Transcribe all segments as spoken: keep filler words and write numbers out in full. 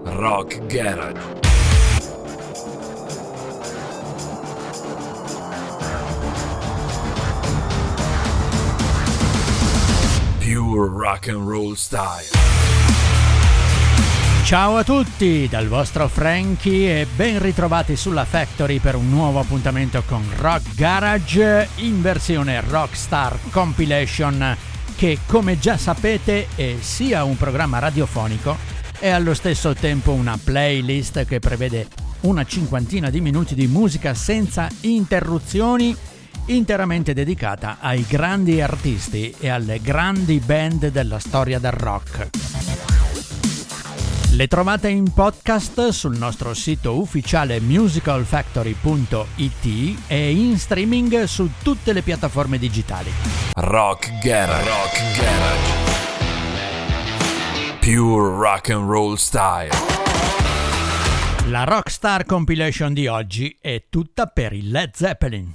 Rock Garage. Pure rock and roll style. Ciao a tutti dal vostro Frankie e ben ritrovati sulla Factory per un nuovo appuntamento con Rock Garage in versione Rockstar Compilation, che come già sapete è sia un programma radiofonico e allo stesso tempo una playlist che prevede una cinquantina di minuti di musica senza interruzioni, interamente dedicata ai grandi artisti e alle grandi band della storia del rock. Le trovate in podcast sul nostro sito ufficiale musical factory punto it e in streaming su tutte le piattaforme digitali. Rock Garage. Rock Garage. Pure rock and roll style. La Rockstar Compilation di oggi è tutta per il Led Zeppelin.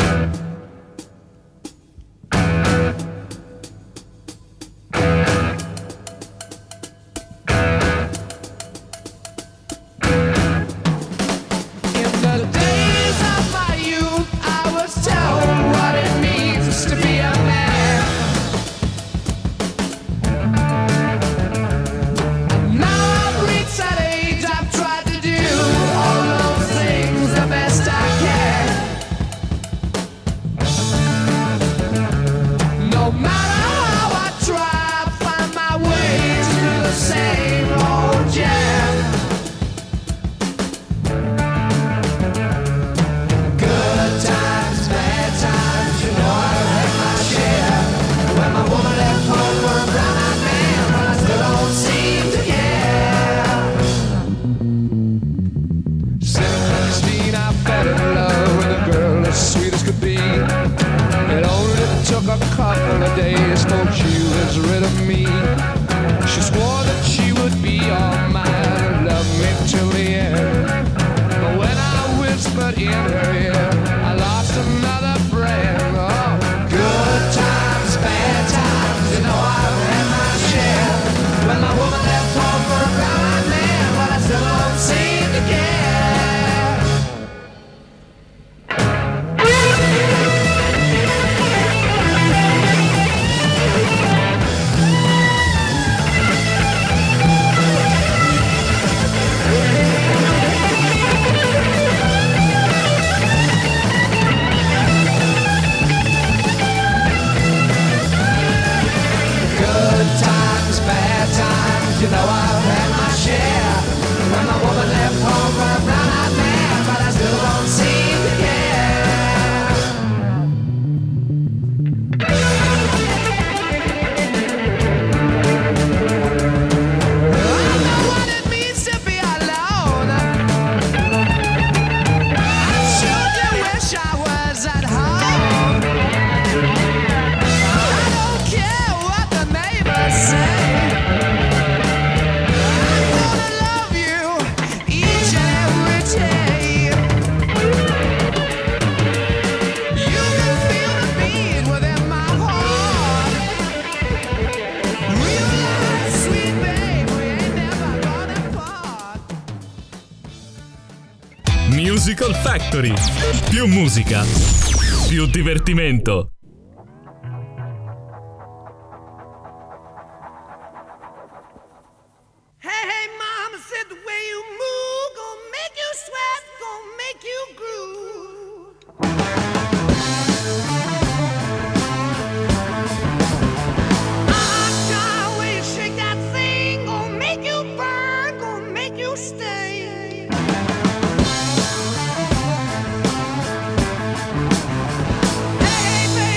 Musical Factory. Più musica, più divertimento. Hey, baby.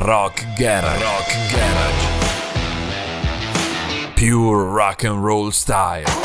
Rock Garage. Rock Garage. Pure rock and roll style.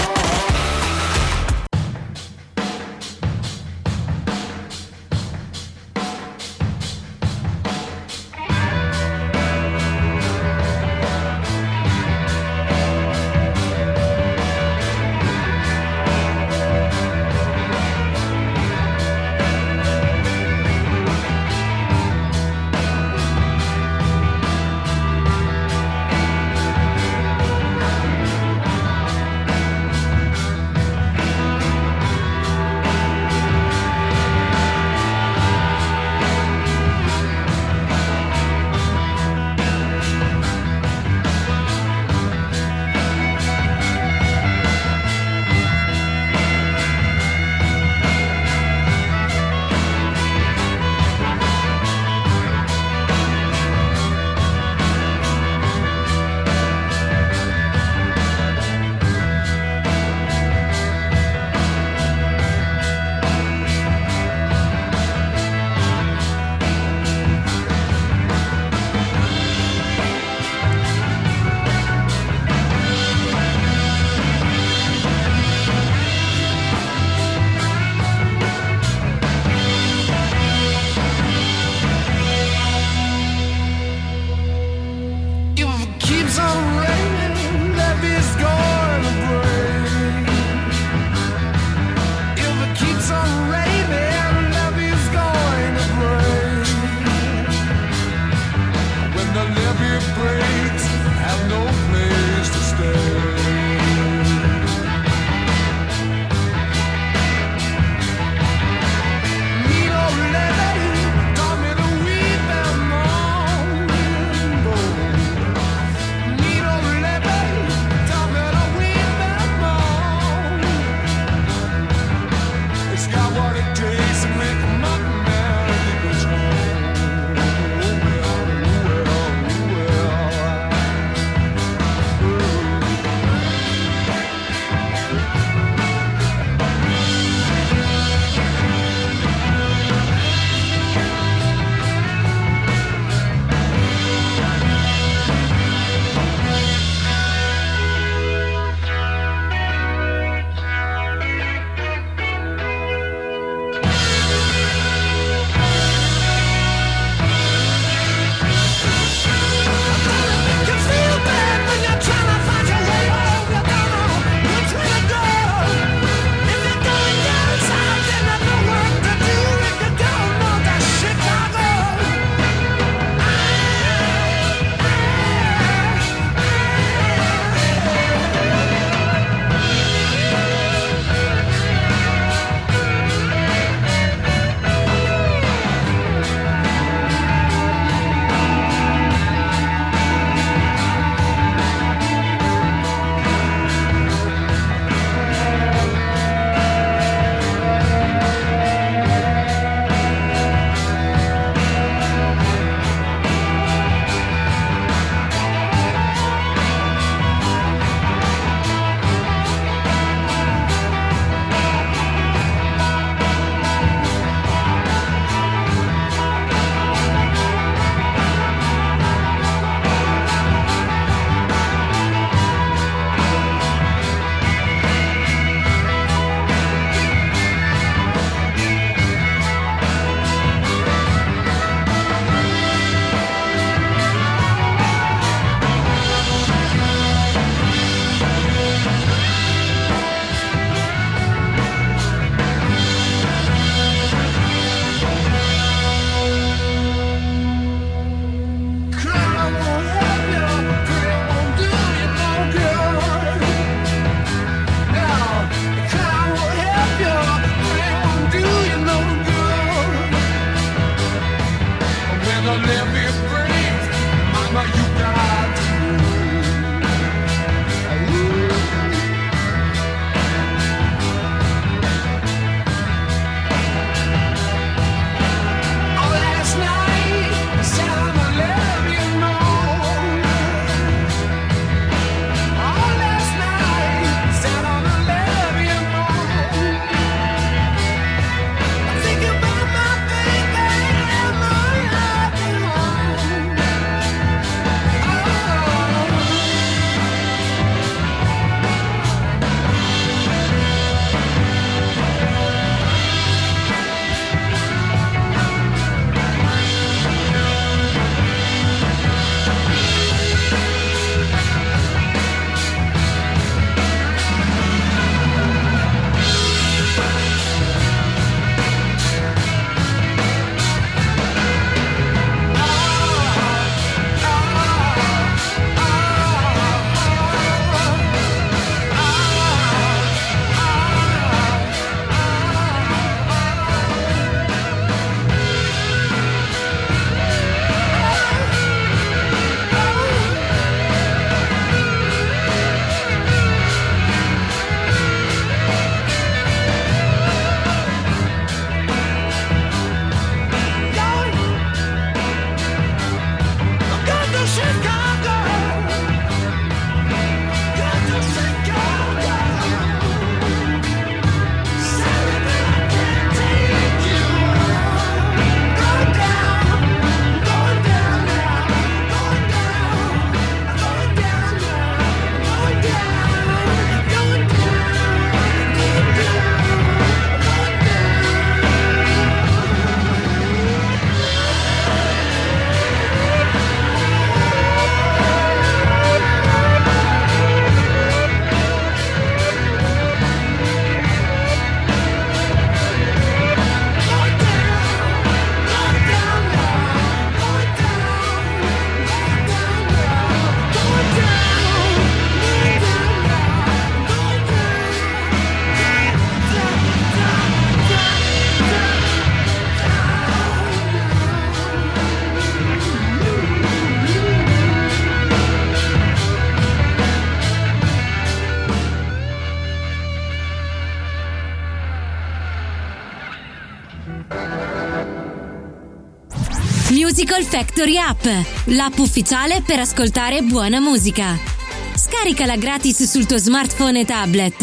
Musical Factory App, l'app ufficiale per ascoltare buona musica. Scaricala gratis sul tuo smartphone e tablet.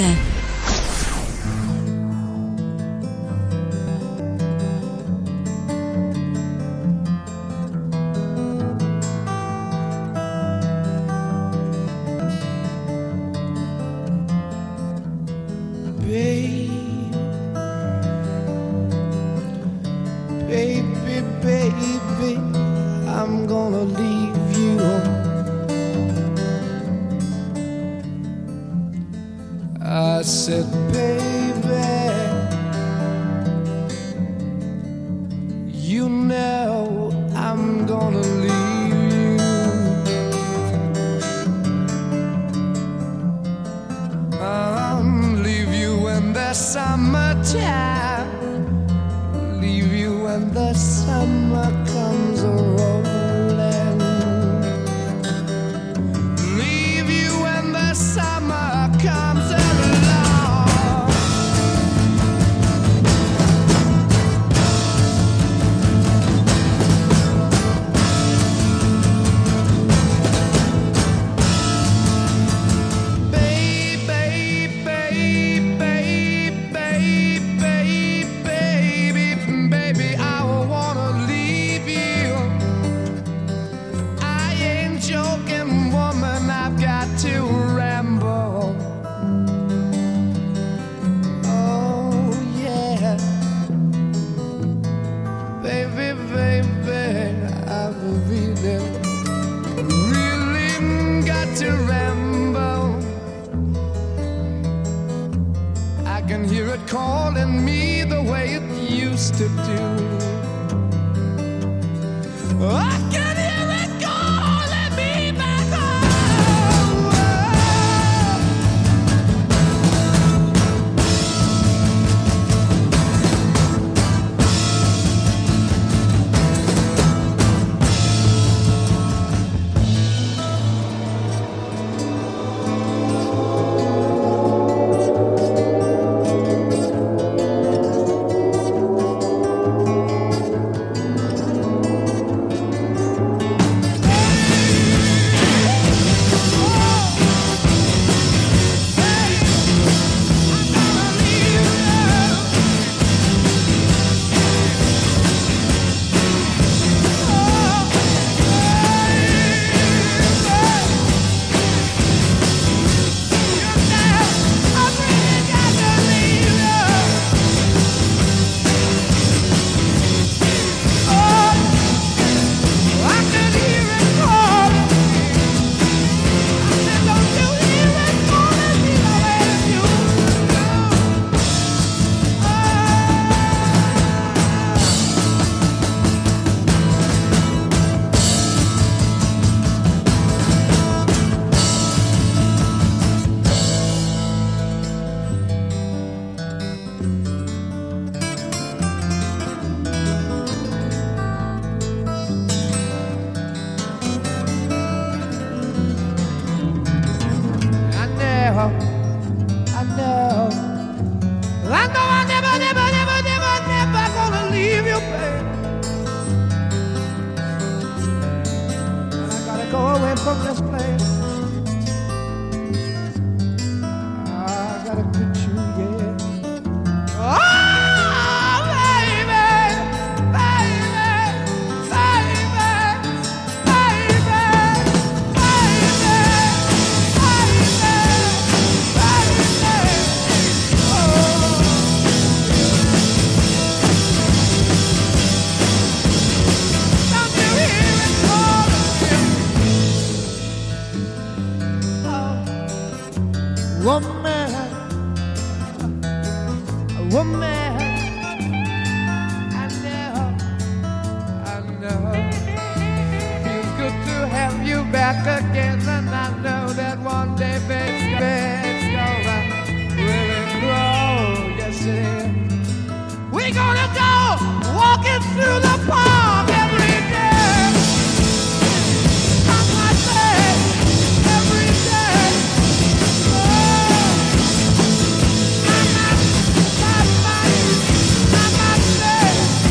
Mama, mama, mama, mama,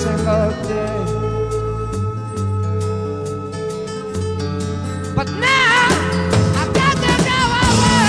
single day. But now I've got to go away.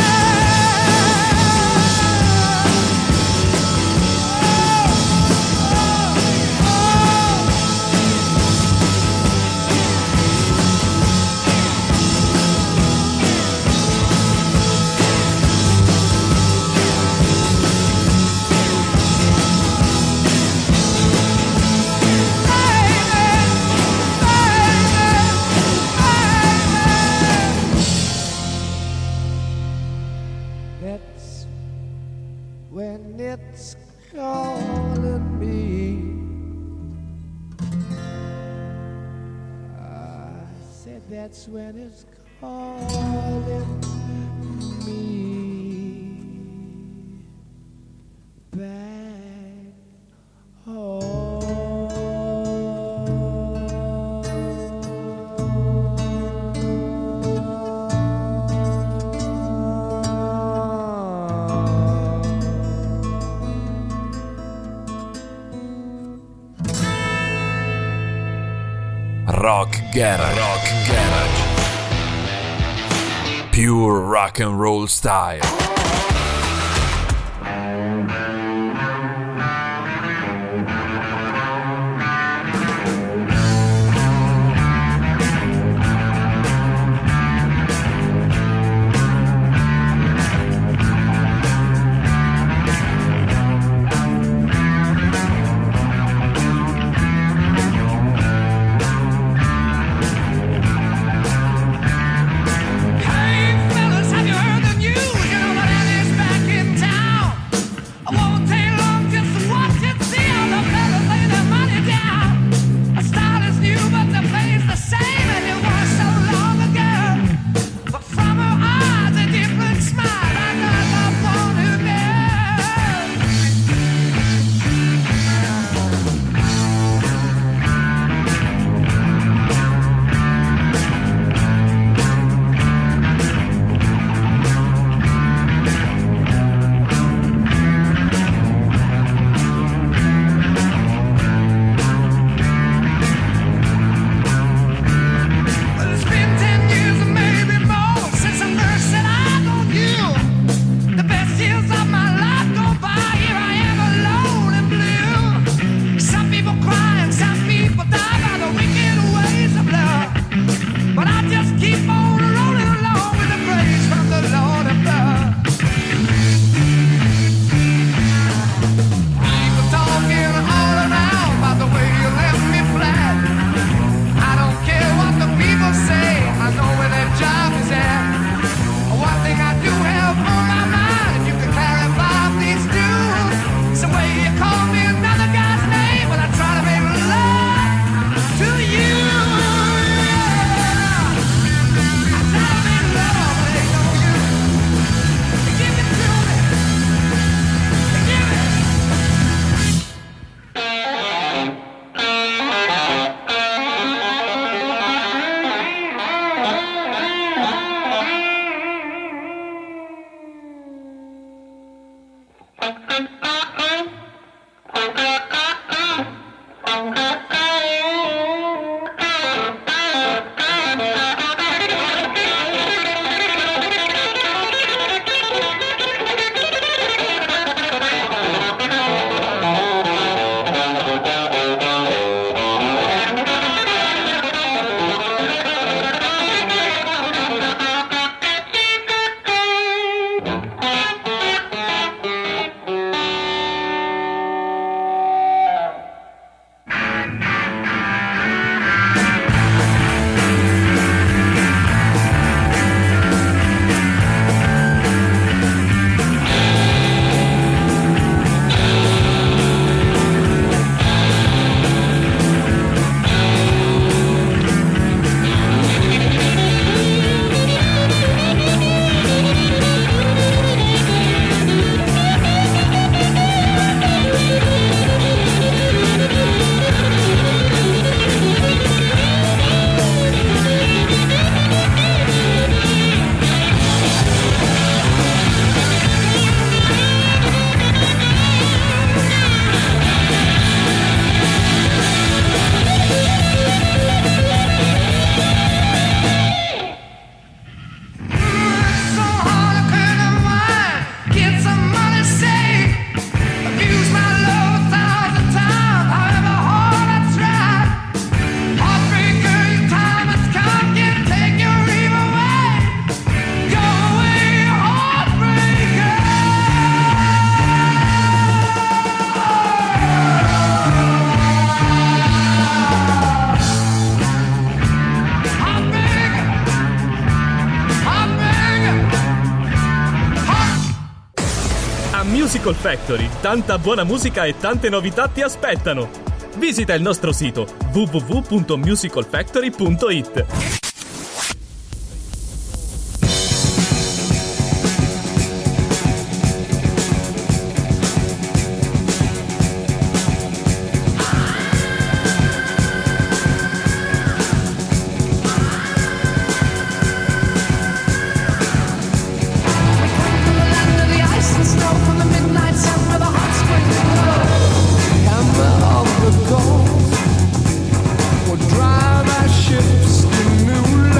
When it's calling me, I said that's when it's calling me back home. Rock Garage, Rock Garage, pure rock and roll style. Hey fellas, have you heard the news? You know that Musical Factory, tanta buona musica e tante novità ti aspettano. Visita il nostro sito w w w punto musical factory punto i t. Drive our ships to new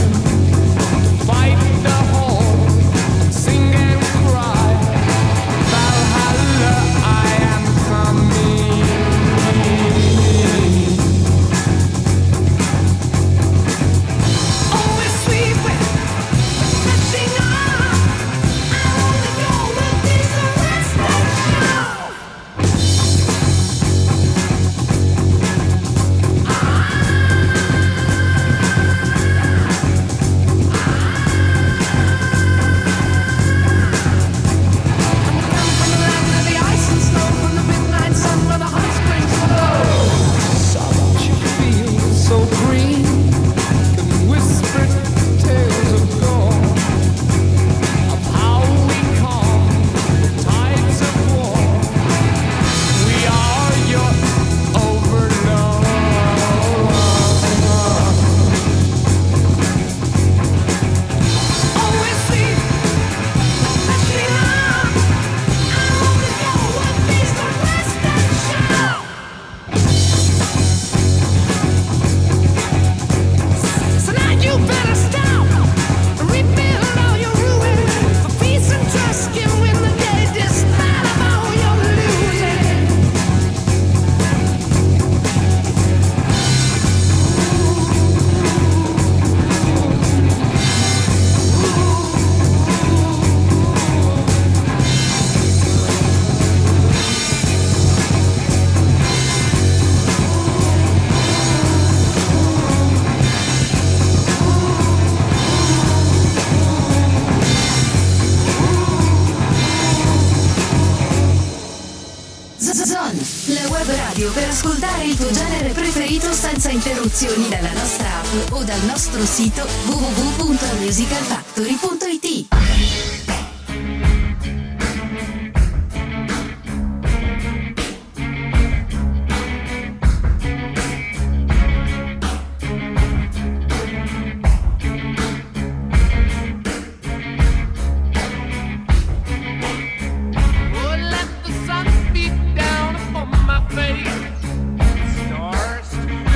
radio per ascoltare il tuo genere preferito senza interruzioni dalla nostra app o dal nostro sito w w w punto musical factory punto i t.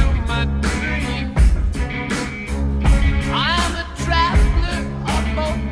I'm a traveler of both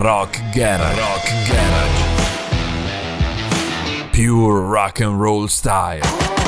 Rock Garage. Rock Garage. Pure rock and roll style.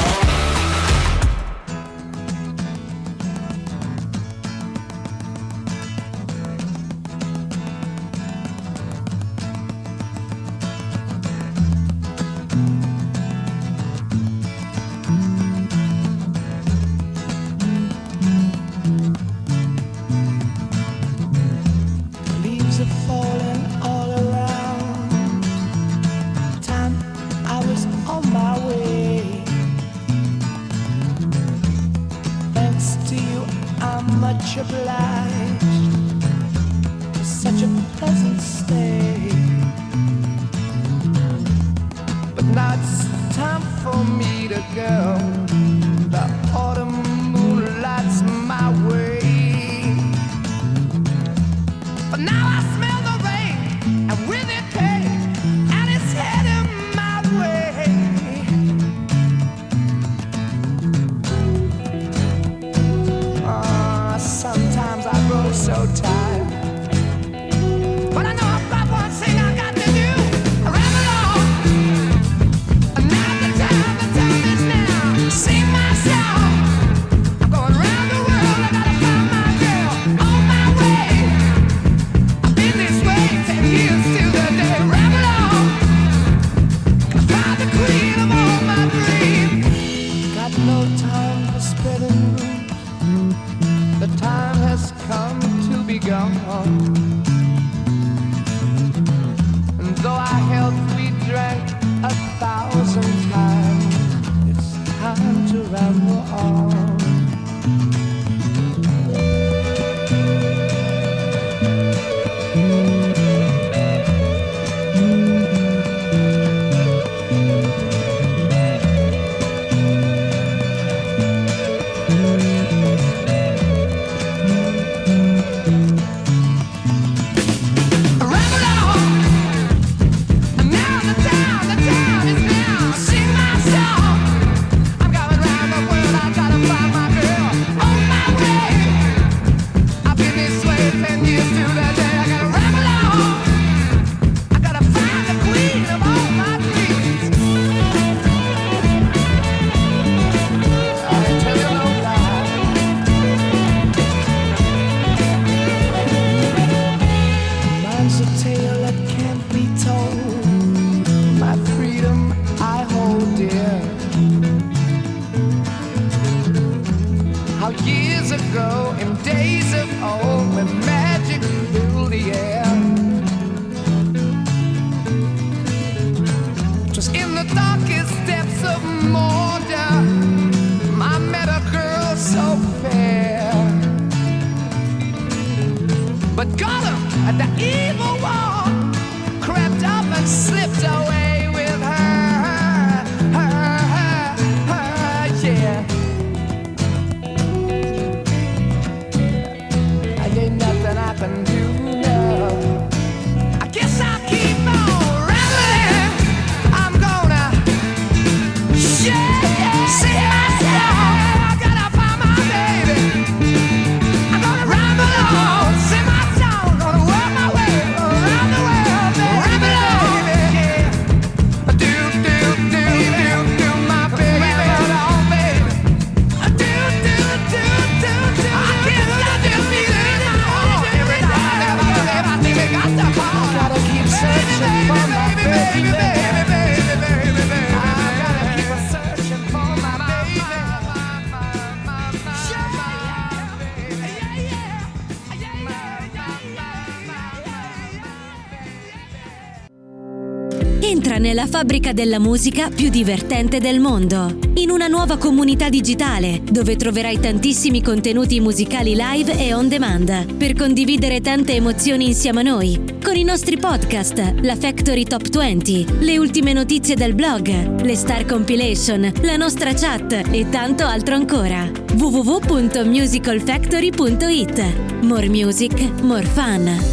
Entra nella fabbrica della musica più divertente del mondo, in una nuova comunità digitale dove troverai tantissimi contenuti musicali live e on demand per condividere tante emozioni insieme a noi, con i nostri podcast, la Factory Top venti, le ultime notizie del blog, le Star Compilation, la nostra chat e tanto altro ancora. w w w punto musical factory punto i t. More music, more fun.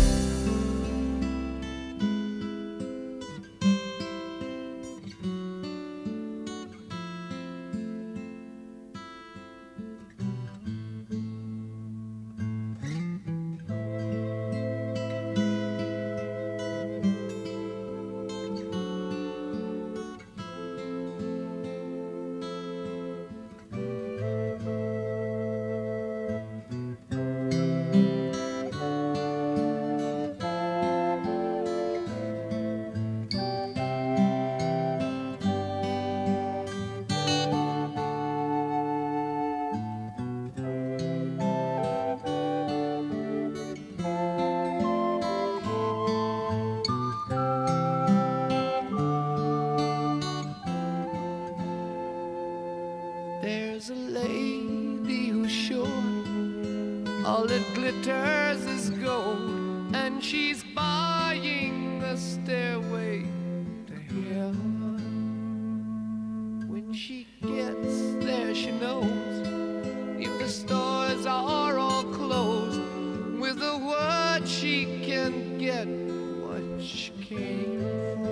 There's a lady who's sure all that glitters is gold, and she's buying a stairway to heaven. When she gets there, she knows if the stores are all closed, with a word she can get what she came for.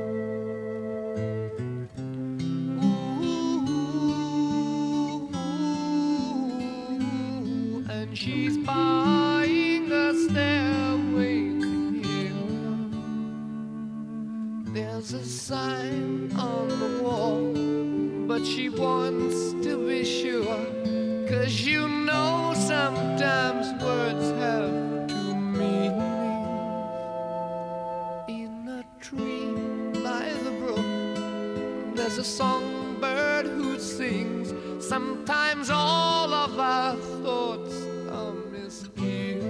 Ooh, and she's buying a stairway to heaven. There's a sign on the wall, but she wants to be sure, 'cause you know sometimes words have two meanings. In a tree by the brook, there's a songbird who sings. Sometimes all of our thoughts are misgiven.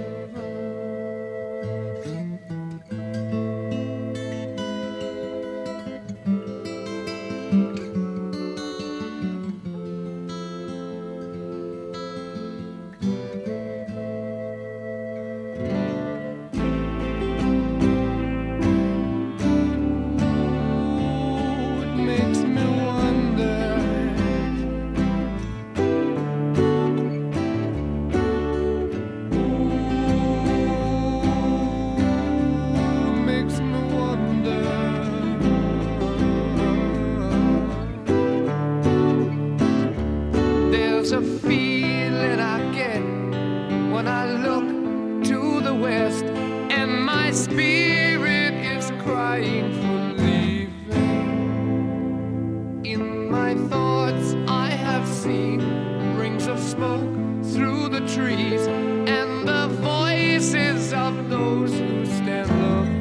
A feeling I get when I look to the west, and my spirit is crying for leaving. In my thoughts I have seen rings of smoke through the trees, and the voices of those who stand looking.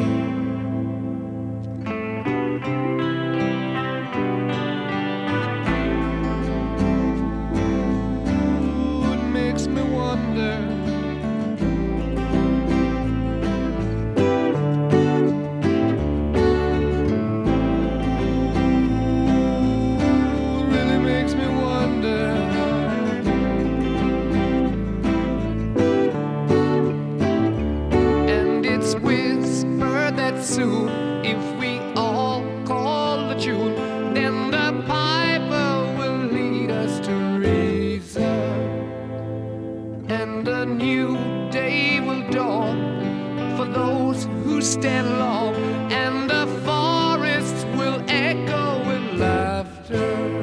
Soon, if we all call the tune, then the piper will lead us to reason, and a new day will dawn for those who stand long, and the forests will echo with laughter.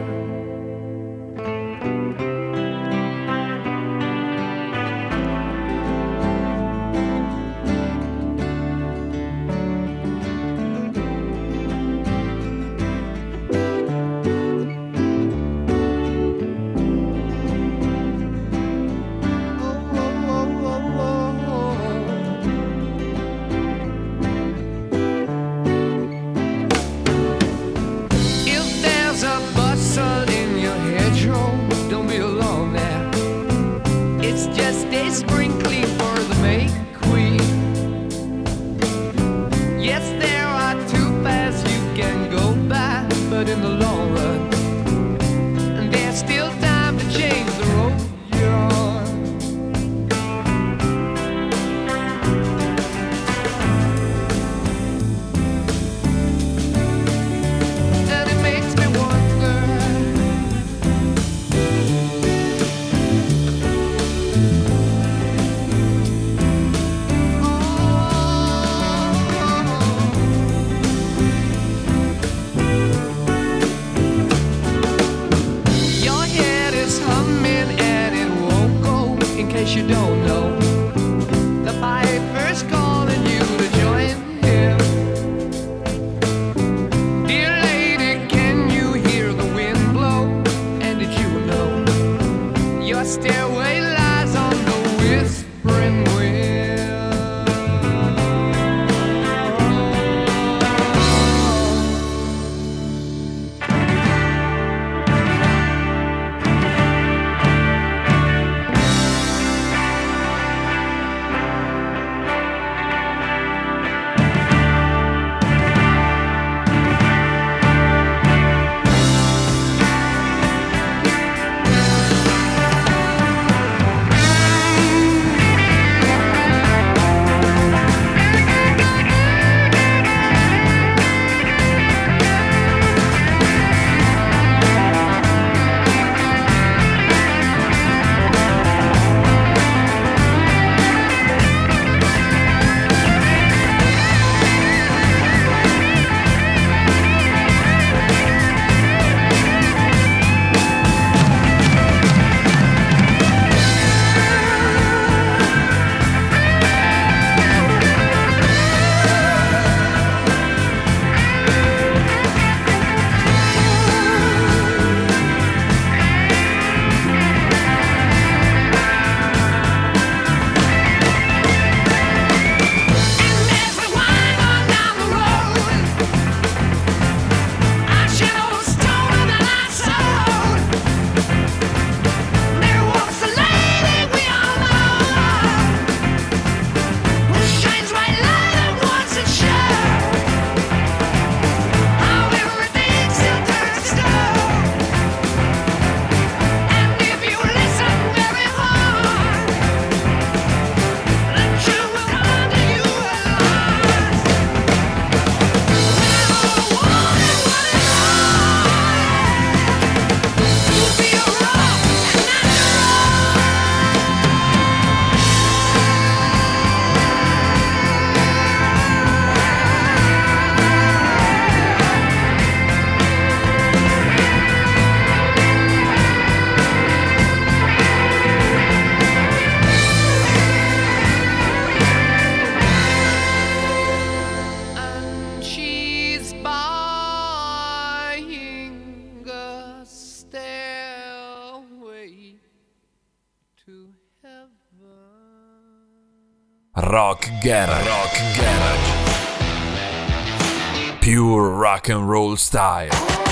Sprinkling for the May Queen. Yes, there are two paths you can go by, but in the long run, there's still time to change the road you're on. And it makes me wonder, you don't know, the piper's calling you to join him. Dear lady, can you hear the wind blow? And did you know your stairway lies on the whispering wind? to heaven. Rock Garage. Rock Garage. Pure rock and roll style.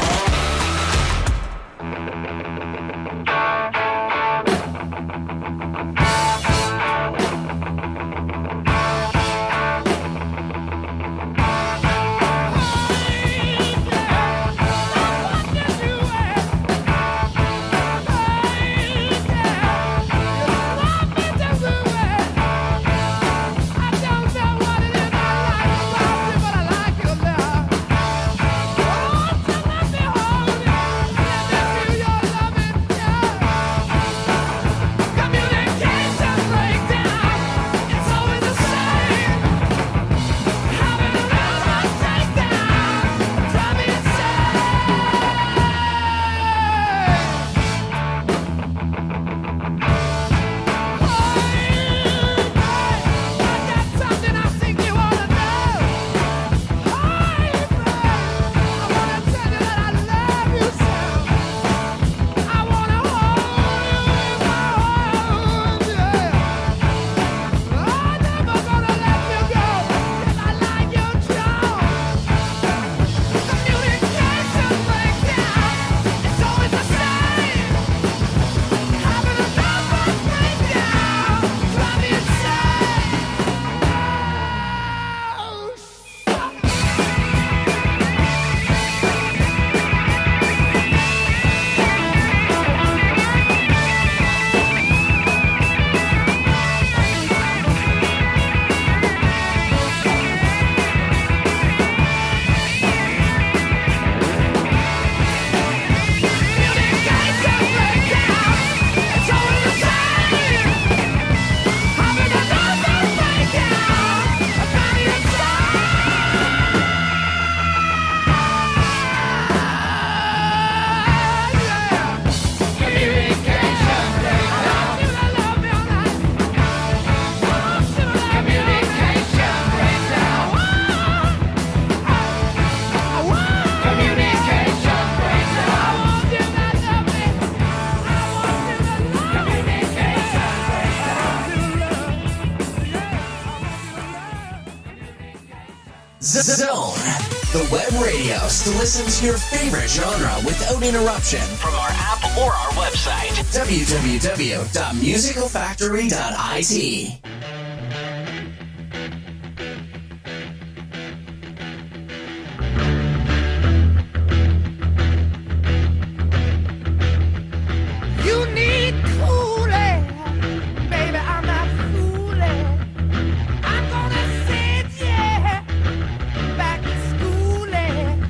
Zone, the web radio to listen to your favorite genre without interruption from our app or our website, w w w dot musical factory dot i t. You need cooling, baby, I'm not fooling. I'm gonna send you back to schooling,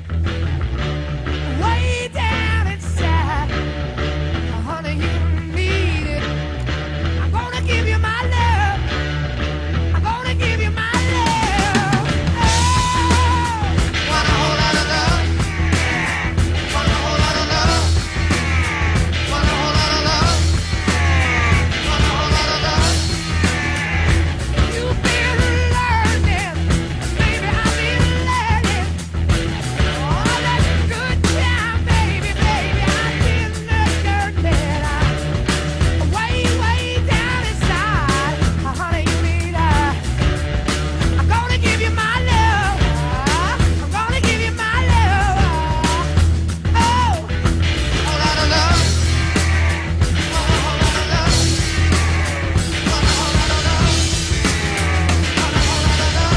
way down inside. Honey, you need it. I'm gonna give you my love. I'm gonna give you my love. Oh, want a whole lot of love. Want a whole lot of love. Want a whole lot of love. Want a whole lot of love. You've been learning, baby, I've been learning. All that good time, baby, baby, I've been learning. I'm way, way down inside. Honey, you need a. I'm gonna give you my love. I'm gonna give you my love. Oh, a whole lot of love. Want a whole lot of love. Want a whole lot of love. Want a whole lot of love.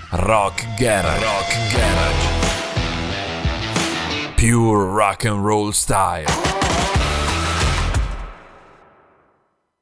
Rock Garage. Rock Garage. Pure rock and roll style.